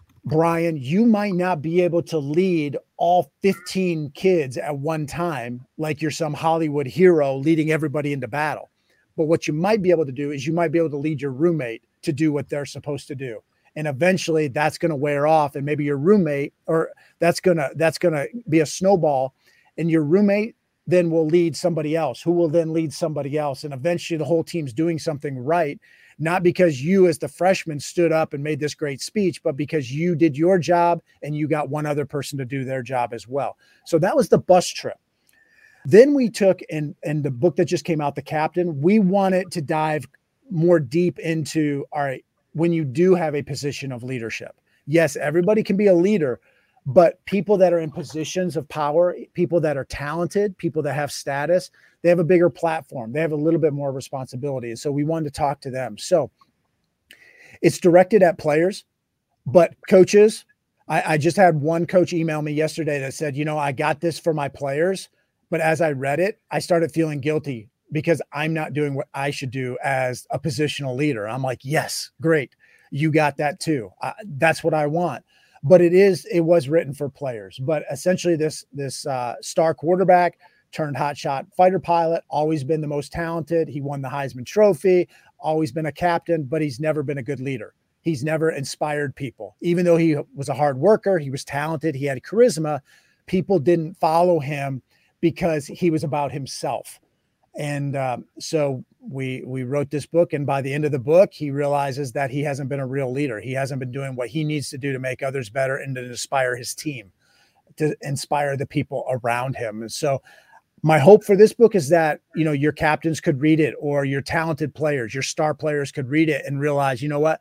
Brian, you might not be able to lead all 15 kids at one time, like you're some Hollywood hero leading everybody into battle. But what you might be able to do is you might be able to lead your roommate to do what they're supposed to do. And eventually that's going to wear off, and maybe your roommate, or that's going to be a snowball, and your roommate then will lead somebody else, who will then lead somebody else. And eventually the whole team's doing something right, not because you as the freshman stood up and made this great speech, but because you did your job and you got one other person to do their job as well. So that was the bus trip. Then we took, and the book that just came out, The Captain, we wanted to dive more deep into, all right, when you do have a position of leadership. Yes, everybody can be a leader, But people that are in positions of power, people that are talented, people that have status, they have a bigger platform. They have a little bit more responsibility. And so we wanted to talk to them. So it's directed at players, but coaches. I just had one coach email me yesterday that said, I got this for my players, but as I read it, I started feeling guilty because I'm not doing what I should do as a positional leader. I'm like, yes, great. You got that too. That's what I want. But it was written for players. But essentially this star quarterback turned hotshot fighter pilot, always been the most talented. He won the Heisman Trophy, always been a captain, but he's never been a good leader. He's never inspired people. Even though he was a hard worker, he was talented, he had charisma, people didn't follow him because he was about himself. And so we wrote this book, and by the end of the book, he realizes that he hasn't been a real leader. He hasn't been doing what he needs to do to make others better and to inspire his team, to inspire the people around him. And so my hope for this book is that, your captains could read it, or your talented players, your star players could read it and realize, what?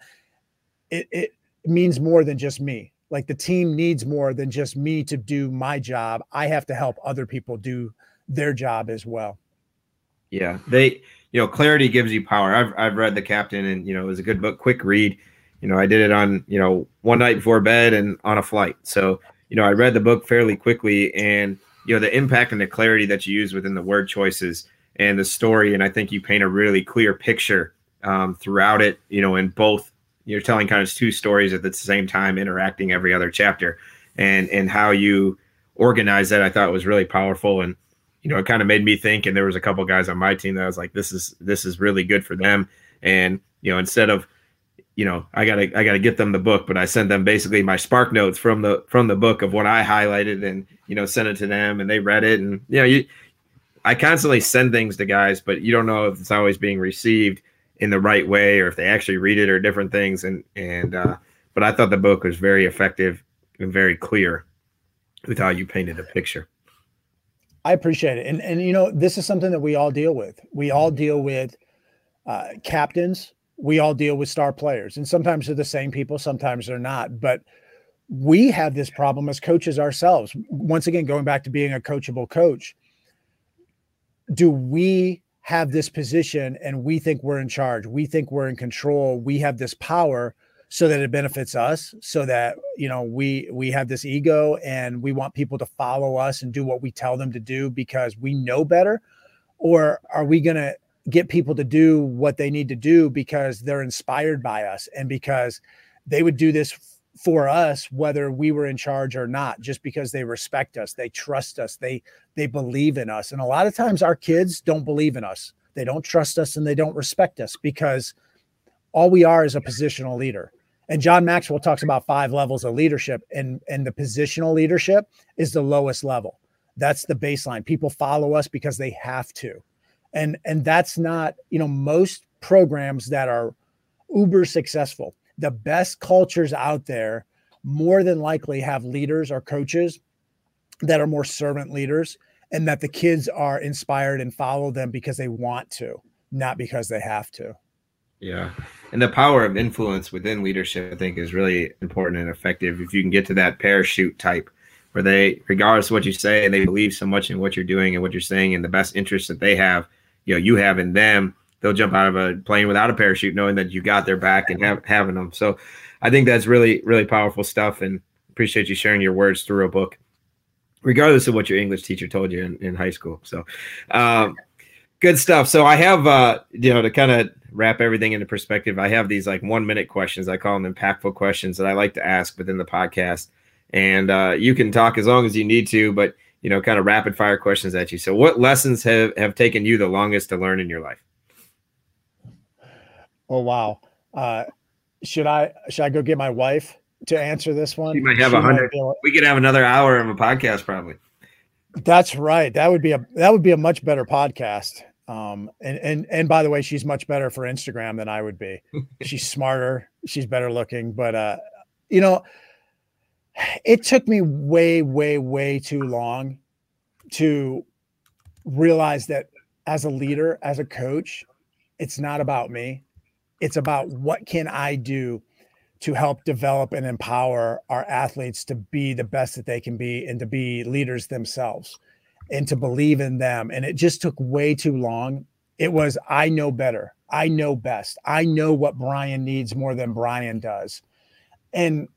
It means more than just me. Like the team needs more than just me to do my job. I have to help other people do their job as well. Yeah. Clarity gives you power. I've read The Captain, and, it was a good book, quick read. I did it on, one night before bed and on a flight. So, I read the book fairly quickly, and, the impact and the clarity that you use within the word choices and the story. And I think you paint a really clear picture throughout it, in both. You're telling kind of two stories at the same time, interacting every other chapter, and how you organize that, I thought was really powerful. And, it kind of made me think, and there was a couple guys on my team that I was like, this is really good for them. And, instead of, I gotta get them the book, but I sent them basically my Spark notes from the book of what I highlighted, and, sent it to them, and they read it. And, I constantly send things to guys, but you don't know if it's always being received in the right way, or if they actually read it, or different things. But I thought the book was very effective and very clear with how you painted a picture. I appreciate it. And this is something that we all deal with. We all deal with captains. We all deal with star players, and sometimes they're the same people, sometimes they're not. But we have this problem as coaches ourselves. Once again, going back to being a coachable coach, do we have this position and we think we're in charge, we think we're in control, we have this power so that it benefits us, so that, we have this ego and we want people to follow us and do what we tell them to do because we know better? Or are we going to get people to do what they need to do because they're inspired by us and because they would do this for us, whether we were in charge or not, just because they respect us, they trust us, they believe in us? And a lot of times our kids don't believe in us. They don't trust us and they don't respect us because all we are is a positional leader. And John Maxwell talks about 5 levels of leadership, and the positional leadership is the lowest level. That's the baseline. People follow us because they have to. And that's not, most programs that are uber successful, the best cultures out there, more than likely have leaders or coaches that are more servant leaders, and that the kids are inspired and follow them because they want to, not because they have to. Yeah. And the power of influence within leadership, I think, is really important and effective. If you can get to that parachute type where they, regardless of what you say, and they believe so much in what you're doing and what you're saying and the best interest that they have, you have in them, they'll jump out of a plane without a parachute, knowing that you got their back and having them. So I think that's really, really powerful stuff, and appreciate you sharing your words through a book, regardless of what your English teacher told you in high school. So good stuff. So I have, to kind of wrap everything into perspective, I have these like 1-minute questions. I call them impactful questions that I like to ask within the podcast. And you can talk as long as you need to, but, kind of rapid fire questions at you. So what lessons have taken you the longest to learn in your life? Oh, wow. Should I go get my wife to answer this one? You might have 100. We could have another hour of a podcast probably. That's right. That would be a much better podcast. And by the way, she's much better for Instagram than I would be. She's smarter. She's better looking. But, it took me way, way, way too long to realize that as a leader, as a coach, it's not about me. It's about what can I do to help develop and empower our athletes to be the best that they can be and to be leaders themselves and to believe in them. And it just took way too long. It was, I know better. I know best. I know what Brian needs more than Brian does. And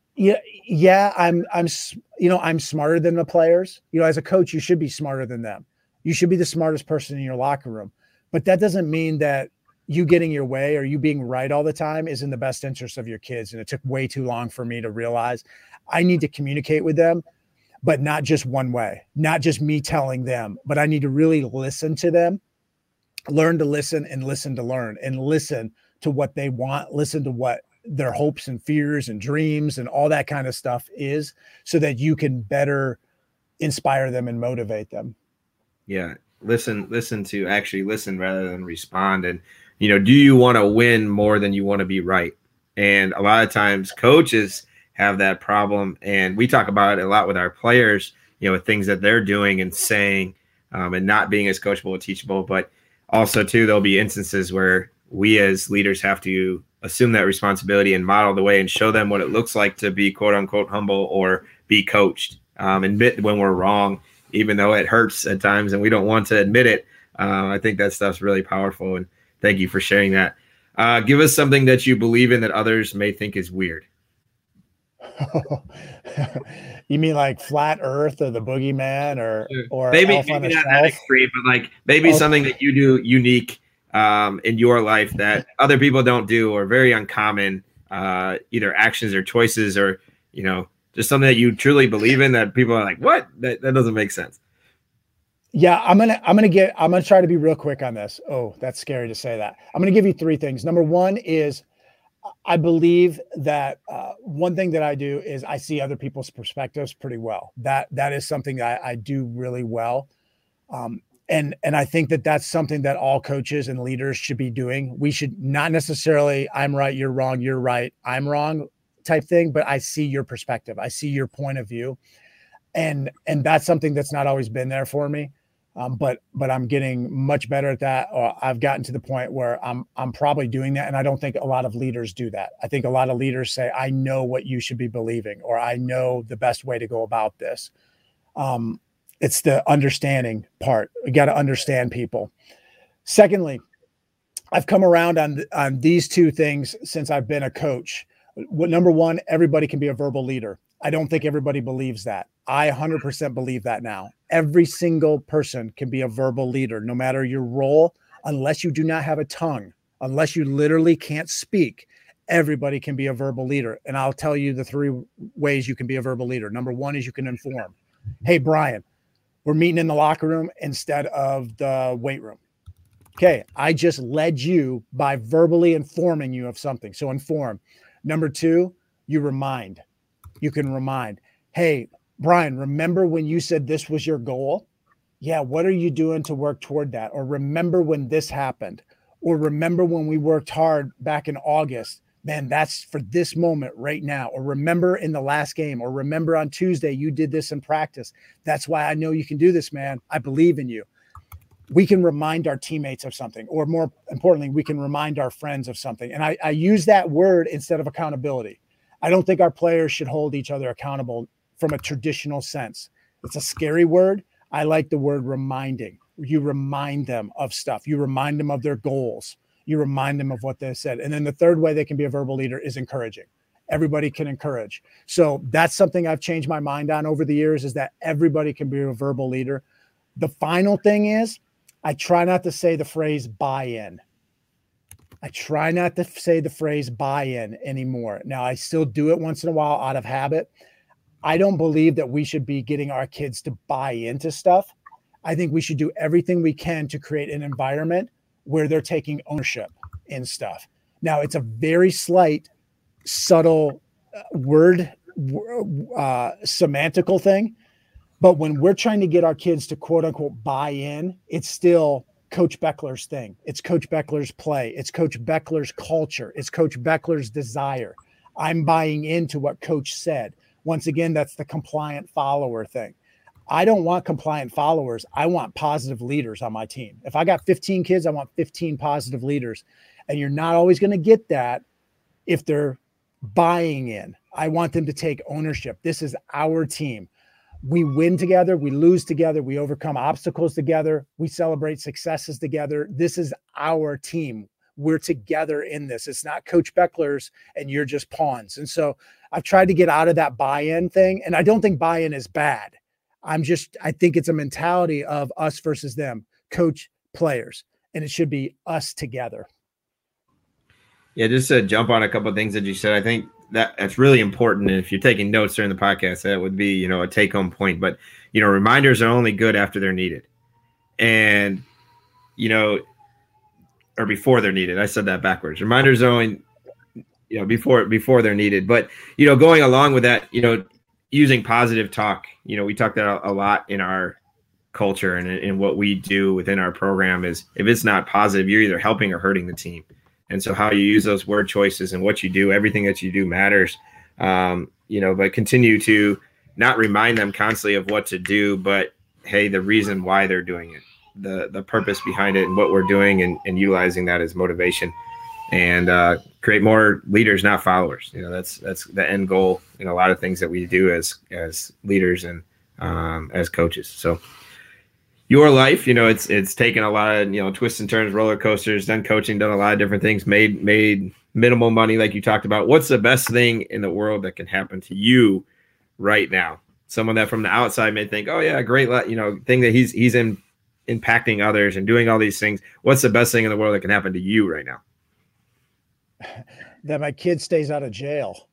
I'm smarter than the players. As a coach, you should be smarter than them. You should be the smartest person in your locker room. But that doesn't mean that you getting your way or you being right all the time is in the best interest of your kids. And it took way too long for me to realize I need to communicate with them, but not just one way, not just me telling them, but I need to really listen to them, learn to listen and listen to learn and listen to what they want, listen to what their hopes and fears and dreams and all that kind of stuff is, so that you can better inspire them and motivate them. Yeah. Listen to actually listen rather than respond. And, do you want to win more than you want to be right? And a lot of times coaches have that problem. And we talk about it a lot with our players, with things that they're doing and saying, and not being as coachable and teachable. But also, too, there'll be instances where we as leaders have to assume that responsibility and model the way and show them what it looks like to be quote unquote humble or be coached. Admit when we're wrong, even though it hurts at times and we don't want to admit it. I think that stuff's really powerful. And thank you for sharing that. Give us something that you believe in that others may think is weird. You mean like flat earth or the boogeyman or maybe elf on a not shelf? that extreme, but like maybe something that you do unique in your life that other people don't do, or very uncommon, either actions or choices, or, just something that you truly believe in that people are like, what? That doesn't make sense. Yeah, I'm gonna try to be real quick on this. Oh, that's scary to say that. I'm gonna give you three things. Number one is I believe that one thing that I do is I see other people's perspectives pretty well. That is something that I do really well. And I think that that's something that all coaches and leaders should be doing. We should not necessarily, I'm right, you're wrong, you're right, I'm wrong type thing, but I see your perspective. I see your point of view. And that's something that's not always been there for me. But I'm getting much better at that. Or I've gotten to the point where I'm probably doing that. And I don't think a lot of leaders do that. I think a lot of leaders say, I know what you should be believing, or I know the best way to go about this. It's the understanding part. We got to understand people. Secondly, I've come around on these two things since I've been a coach. Number one, everybody can be a verbal leader. I don't think everybody believes that. I 100% believe that now. Every single person can be a verbal leader, no matter your role, unless you do not have a tongue, unless you literally can't speak. Everybody can be a verbal leader. And I'll tell you the three ways you can be a verbal leader. Number one is you can inform. Hey, Brian, we're meeting in the locker room instead of the weight room. Okay, I just led you by verbally informing you of something. So inform. Number two, you remind. You can remind. Hey, Brian, remember when you said this was your goal? Yeah, what are you doing to work toward that? Or remember when this happened? Or remember when we worked hard back in August? Man, that's for this moment right now. Or remember in the last game, or remember on Tuesday, you did this in practice. That's why I know you can do this, man. I believe in you. We can remind our teammates of something, or more importantly, we can remind our friends of something. And I use that word instead of accountability. I don't think our players should hold each other accountable from a traditional sense. It's a scary word. I like the word reminding. You remind them of stuff. You remind them of their goals. You remind them of what they said. And then the third way they can be a verbal leader is encouraging. Everybody can encourage. So that's something I've changed my mind on over the years, is that everybody can be a verbal leader. The final thing is, I try not to say the phrase buy-in. I try not to say the phrase buy-in anymore. Now, I still do it once in a while out of habit. I don't believe that we should be getting our kids to buy into stuff. I think we should do everything we can to create an environment where they're taking ownership in stuff. Now, it's a very slight, subtle semantical thing. But when we're trying to get our kids to quote unquote buy in, it's still Coach Beckler's thing. It's Coach Beckler's play. It's Coach Beckler's culture. It's Coach Beckler's desire. I'm buying into what Coach said. Once again, that's the compliant follower thing. I don't want compliant followers. I want positive leaders on my team. If I got 15 kids, I want 15 positive leaders. And you're not always going to get that if they're buying in. I want them to take ownership. This is our team. We win together. We lose together. We overcome obstacles together. We celebrate successes together. This is our team. We're together in this. It's not Coach Beckler's and you're just pawns. And so I've tried to get out of that buy-in thing. And I don't think buy-in is bad. I think it's a mentality of us versus them, coach, players, and it should be us together. Yeah, just to jump on a couple of things that you said, I think that's really important. And if you're taking notes during the podcast, that would be, a take-home point. But, reminders are only good after they're needed. And, or before they're needed. I said that backwards. Reminders are only, before they're needed. But, going along with that, using positive talk, we talk that a lot in our culture and in what we do within our program is if it's not positive, you're either helping or hurting the team. And so how you use those word choices and what you do, everything that you do matters, but continue to not remind them constantly of what to do, but hey, the reason why they're doing it, the purpose behind it and what we're doing and utilizing that as motivation and create more leaders, not followers. That's the end goal in a lot of things that we do as leaders and as coaches. So your life, it's taken a lot of, twists and turns, roller coasters, done coaching, done a lot of different things, made minimal money like you talked about. What's the best thing in the world that can happen to you right now? Someone that from the outside may think, oh yeah, great, thing that he's impacting others and doing all these things. What's the best thing in the world that can happen to you right now? That my kid stays out of jail.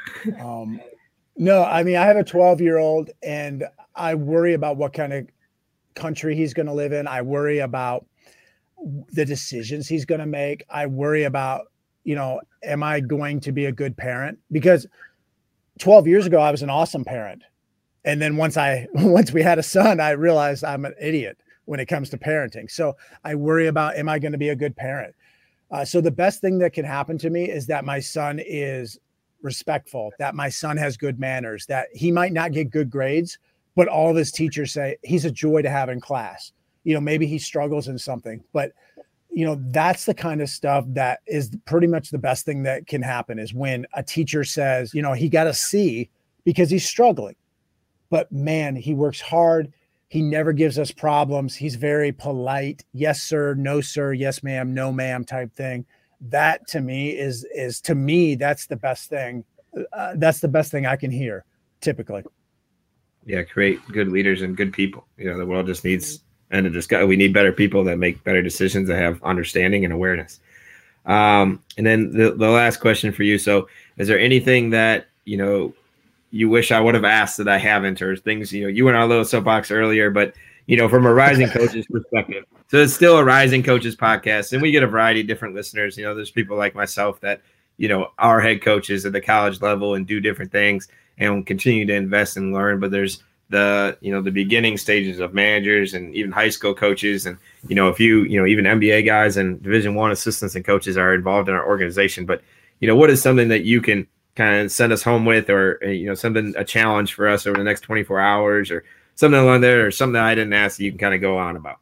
No, I have a 12-year-old and I worry about what kind of country he's going to live in. I worry about the decisions he's going to make. I worry about, am I going to be a good parent? Because 12 years ago, I was an awesome parent. And then once we had a son, I realized I'm an idiot when it comes to parenting. So I worry about, am I going to be a good parent? So the best thing that can happen to me is that my son is respectful, that my son has good manners, that he might not get good grades, but all of his teachers say he's a joy to have in class. Maybe he struggles in something, but that's the kind of stuff that is pretty much the best thing that can happen is when a teacher says, he got a C because he's struggling, but man, he works hard. He never gives us problems. He's very polite. Yes, sir. No, sir. Yes, ma'am. No, ma'am type thing. That to me is to me, that's the best thing. That's the best thing I can hear typically. Yeah, create good leaders and good people. The world just needs, we need better people that make better decisions, that have understanding and awareness. And then the last question for you. So is there anything that, you wish I would have asked that I haven't, or things, you went on a little soapbox earlier, but, from a rising coaches perspective. So it's still a rising coaches podcast and we get a variety of different listeners. There's people like myself that, are head coaches at the college level and do different things and continue to invest and learn. But there's the beginning stages of managers and even high school coaches. And, if even NBA guys and Division I assistants and coaches are involved in our organization. But, what is something that you can kind of send us home with, or, a challenge for us over the next 24 hours or something along there, or something that I didn't ask that you can kind of go on about?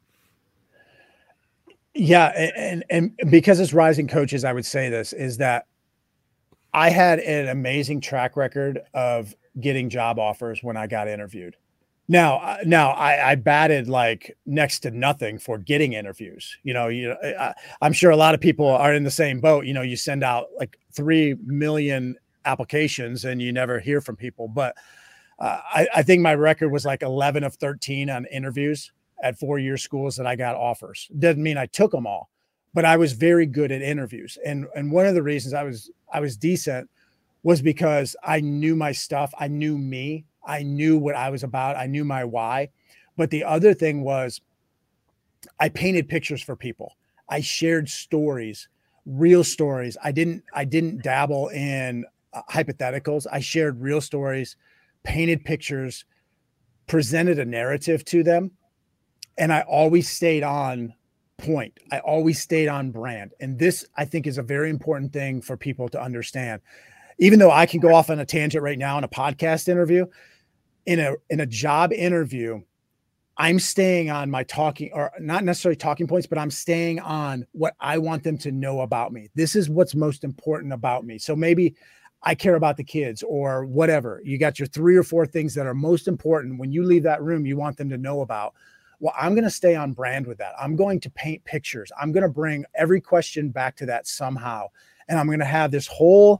Yeah. And because it's rising coaches, I would say this is that I had an amazing track record of getting job offers when I got interviewed. Now I batted like next to nothing for getting interviews. I'm sure a lot of people are in the same boat. You send out like 3 million applications and you never hear from people. But I think my record was like 11 of 13 on interviews at 4-year schools that I got offers. Doesn't mean I took them all, but I was very good at interviews. And one of the reasons I was decent was because I knew my stuff. I knew me. I knew what I was about. I knew my why. But the other thing was I painted pictures for people. I shared stories, real stories. I didn't dabble in hypotheticals. I shared real stories, painted pictures, presented a narrative to them. And I always stayed on point. I always stayed on brand. And this, I think, is a very important thing for people to understand. Even though I can go off on a tangent right now in a podcast interview, in a job interview, I'm staying on my talking, or not necessarily talking points, but I'm staying on what I want them to know about me. This is what's most important about me. So maybe I care about the kids or whatever. You got your 3 or 4 things that are most important. When you leave that room, you want them to know about. Well, I'm going to stay on brand with that. I'm going to paint pictures. I'm going to bring every question back to that somehow. And I'm going to have this whole,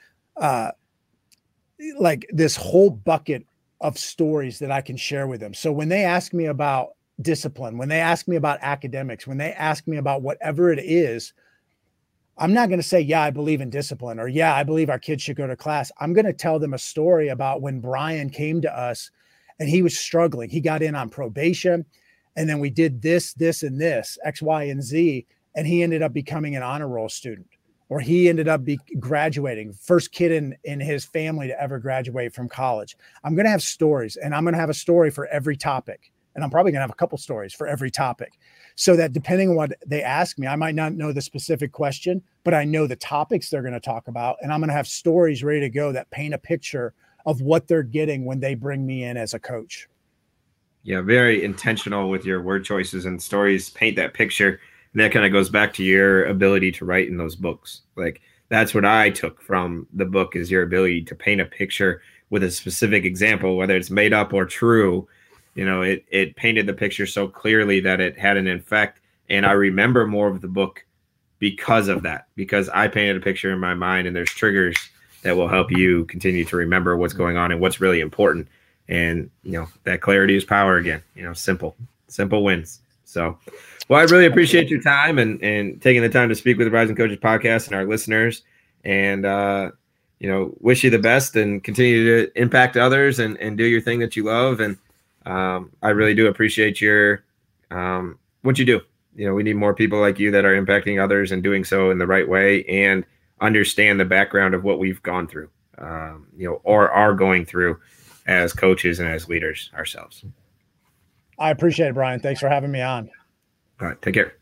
this whole bucket of stories that I can share with them. So when they ask me about discipline, when they ask me about academics, when they ask me about whatever it is, I'm not going to say, yeah, I believe in discipline, or yeah, I believe our kids should go to class. I'm going to tell them a story about when Brian came to us and he was struggling. He got in on probation, and then we did this, and this, X, Y, and Z, and he ended up becoming an honor roll student, or he ended up graduating, first kid in his family to ever graduate from college. I'm going to have stories, and I'm going to have a story for every topic. And I'm probably going to have a couple stories for every topic, so that depending on what they ask me, I might not know the specific question, but I know the topics they're going to talk about. And I'm going to have stories ready to go that paint a picture of what they're getting when they bring me in as a coach. Yeah, very intentional with your word choices, and stories paint that picture. And that kind of goes back to your ability to write in those books. Like, that's what I took from the book, is your ability to paint a picture with a specific example, whether it's made up or true. You know, it painted the picture so clearly that it had an effect. And I remember more of the book because of that, because I painted a picture in my mind, and there's triggers that will help you continue to remember what's going on and what's really important. And, you know, that clarity is power again. You know, simple wins. So, well, I really appreciate your time and taking the time to speak with the Rising Coaches podcast and our listeners. And, wish you the best and continue to impact others and do your thing that you love. And I really do appreciate your what you do. You know, we need more people like you that are impacting others and doing so in the right way and understand the background of what we've gone through, or are going through as coaches and as leaders ourselves. I appreciate it, Brian. Thanks for having me on. All right. Take care.